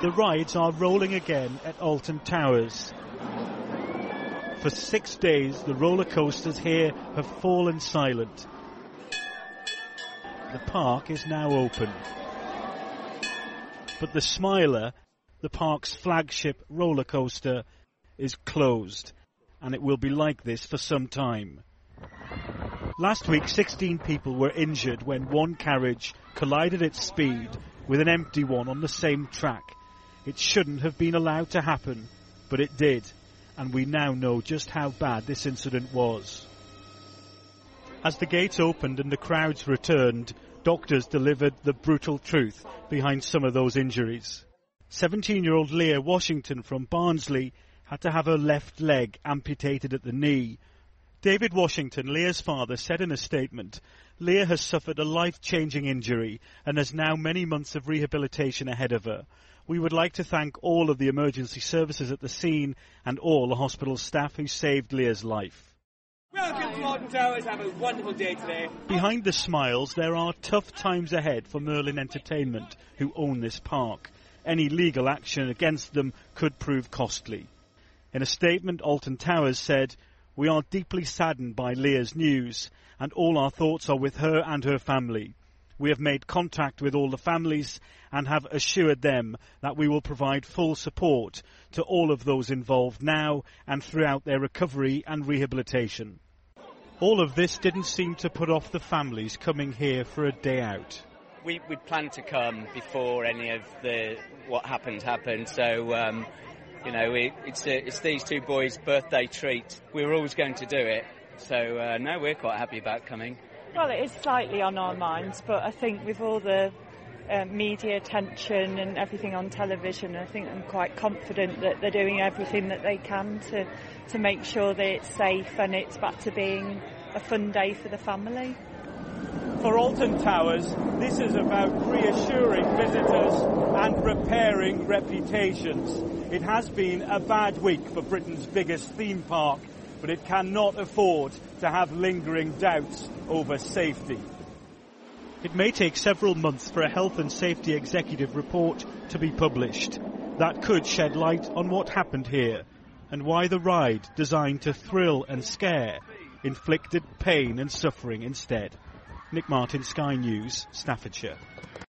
The rides are rolling again at Alton Towers. For 6 days, the roller coasters here have fallen silent. The park is now open. But the Smiler, the park's flagship roller coaster, is closed, and it will be like this for some time. Last week, 16 people were injured when one carriage collided at speed with an empty one on the same track. It shouldn't have been allowed to happen, but it did, and we now know just how bad this incident was. As the gates opened and the crowds returned, doctors delivered the brutal truth behind some of those injuries. 17-year-old Leah Washington from Barnsley had to have her left leg amputated at the knee. David Washington, Leah's father, said in a statement, "Leah has suffered a life-changing injury and has now many months of rehabilitation ahead of her. We would like to thank all of the emergency services at the scene and all the hospital staff who saved Leah's life." Welcome to Alton Towers, have a wonderful day today. Behind the smiles, there are tough times ahead for Merlin Entertainment, who own this park. Any legal action against them could prove costly. In a statement, Alton Towers said, "We are deeply saddened by Leah's news, and all our thoughts are with her and her family. We have made contact with all the families and have assured them that we will provide full support to all of those involved now and throughout their recovery and rehabilitation." All of this didn't seem to put off the families coming here for a day out. We planned to come before any of what happened, so it's these two boys' birthday treat. We were always going to do it, so no, we're quite happy about coming. Well, it is slightly on our minds, but I think with all the media attention and everything on television, I think I'm quite confident that they're doing everything that they can to make sure that it's safe and it's back to being a fun day for the family. For Alton Towers, this is about reassuring visitors and repairing reputations. It has been a bad week for Britain's biggest theme park, but it cannot afford to have lingering doubts over safety. It may take several months for a health and safety executive report to be published. That could shed light on what happened here and why the ride, designed to thrill and scare, inflicted pain and suffering instead. Nick Martin, Sky News, Staffordshire.